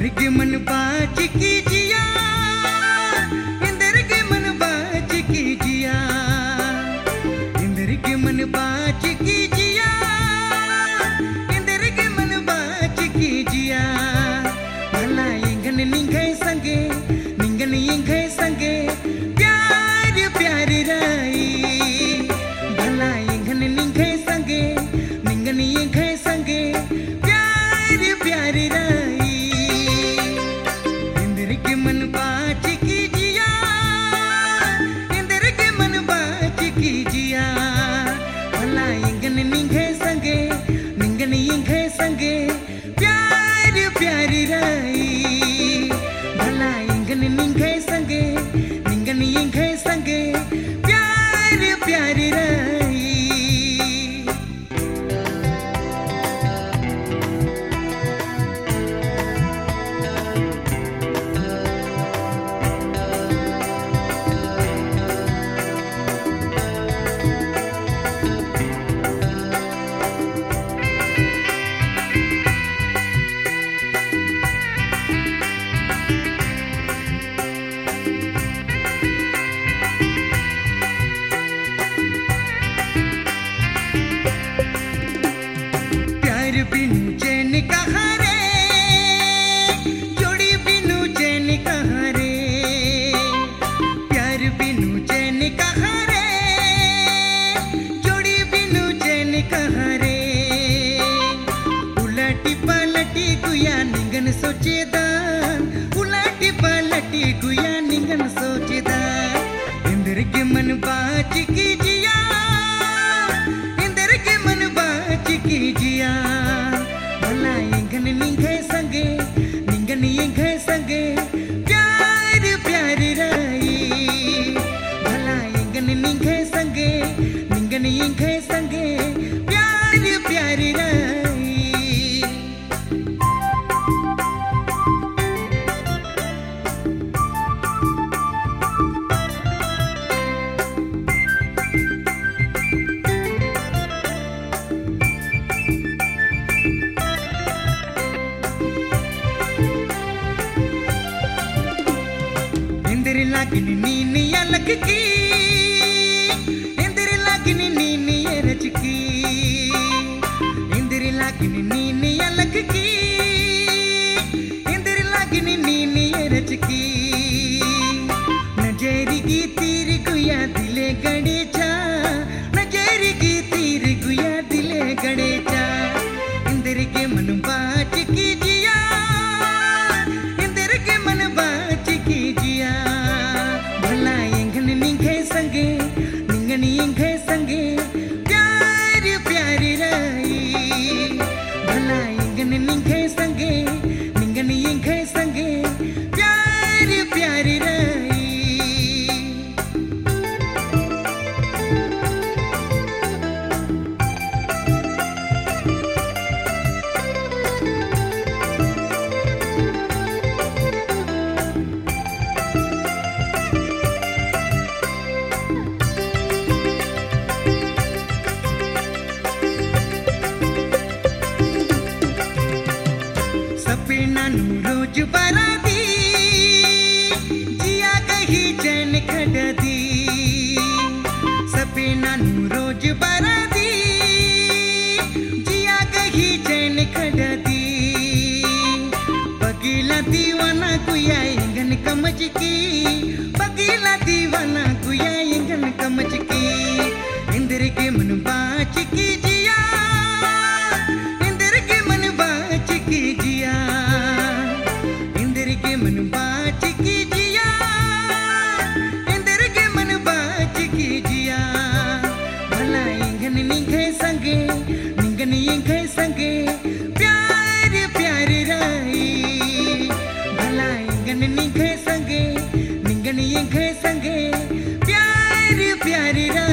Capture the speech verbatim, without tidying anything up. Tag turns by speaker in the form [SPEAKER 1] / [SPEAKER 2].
[SPEAKER 1] के मन बाज कीजिया, इंद्र के मन बाज कीजिया, इंद्र के मन बाज कीजिया, इंद्र के मन बाज कीजिया। भला इंगन निंगे संगे, निंगन इंगे संगे, प्यार प्यार राई। भला इंगन निंगे संगे, निंगन इंगे संगे, प्यार प्यार राई। इंद्र के मन बाज कीजिया, इंद्र के मन बाज कीजिया। भला इंगन निंगे संगे, निंगन इंगे संगे, प्यार प्यार राई। भला इंगन निंगे संगे, निंगन इंगे संगे, प्यार प्यार राई। बिनु चैन कहाँ रे, जोड़ी बिनु चैन कहाँ रे, प्यार बिनु चैन कहाँ रे, जोड़ी बिनु चैन कहाँ रे। उलटी पलटी गुया निंगन सोचेदा, उलटी पलटी गुया निंगन सोचेदा। इंद्र के मन बाज कीजिया, इंद्र के मन बाज कीजिया। भला इंगन निंगे संगे, निंगन इंगे संगे, प्यार प्यार राई। भला इंगन निंगे संगे, निंगन इंगे संगे, प्यार प्यार राई। इंद्र लागिनी नीनी अलग की, इंद्र लागिनी नीनी रच की, इंद्र लागिनी नीनी अलग की, इंद्र लागिनी नीनी रच की। नजरी की तीर गुया दिले गड़े जा, नजरी की तीर गुया दिले गड़े जा। इंद्र के मन बाज कीजिया, इंद्र के मन बाज कीजिया। भला इंगन निंगे संगे, निंगन इंगे संगे, प्यार प्यार राई। भला इंगन निंगे संगे, निंगन इंगे संगे, प्यार प्यार राई। सपना नू रोज बरा दी, जिया कही चैन खड़ा दी। सपना नू रोज बरा दी, जिया कही चैन खड़ा दी। बगीला दीवाना गुया इंगन कमज की, बगीला दीवाना गुया इंगन कमज की। इंद्र के मन बाज कीजिया, इंद्र के मन बाज कीजिया। इंद्र के मन बाज कीजिया, इंद्र के मन बाज कीजिया। भला इंगन निंगे संगे, निंगन इंगे संगे, प्यार प्यार राई। भला इंगन निंगे संगे, निंगन इंगे संगे, प्यार प्यार राई।